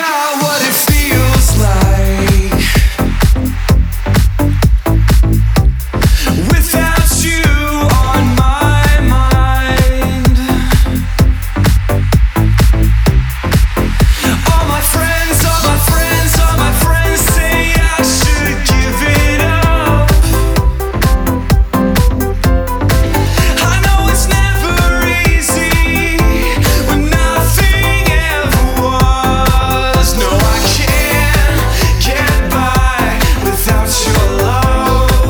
forgot what it feels like without you on my mind. All my friends, all my friends, all my friends say I should give it up. I know it's never easy when nothing ever was. No, I can't get by without your love.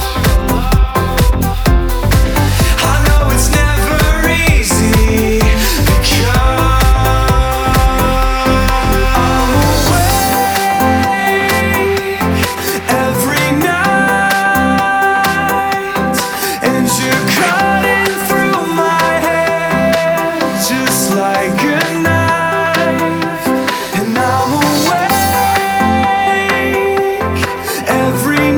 I know it's never easy because I'm awake every night and you're cutting through my head just like a knife. And I'm awake every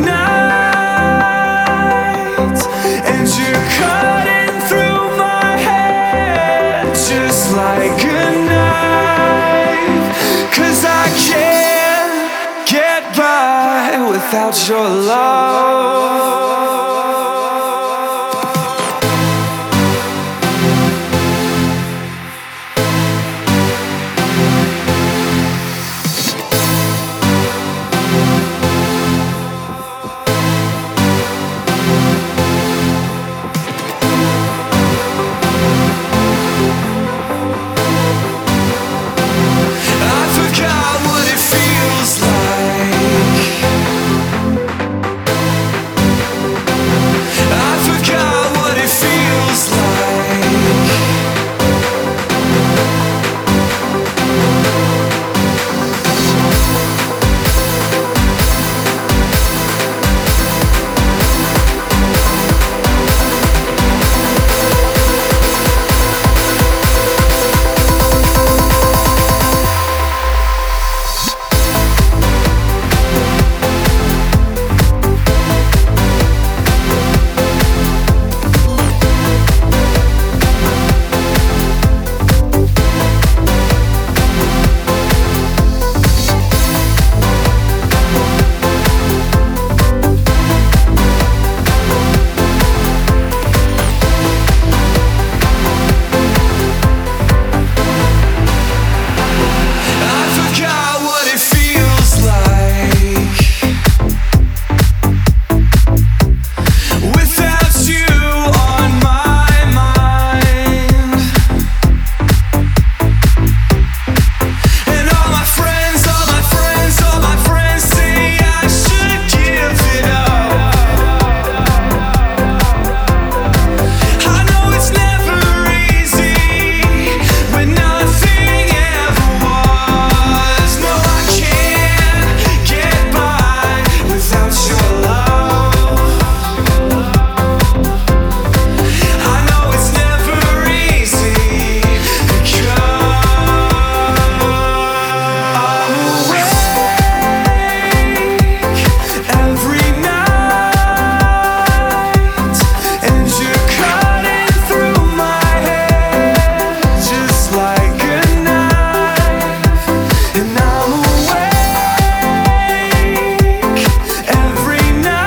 night and you're cutting through my head just like a knife. 'Cause I can't get by without your love. I forgot what it feels like. I forgot what it feels like. I forgot what it feels like without you on my mind. And all my friends, all my friends, all my friends say I should give it up. I know it's never easy when nothing ever was. No, I can't get by without your love. I know it's never easy because I'm awake every night and you're cutting through my head just like a knife. And I'm awake every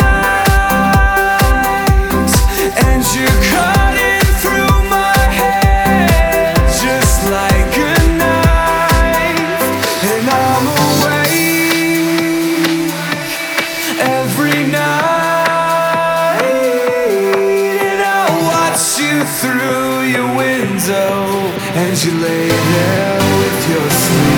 night and you're cutting through my head just like a knife. And I'm awake every night and I watch you through your window and you lay there with your sleep.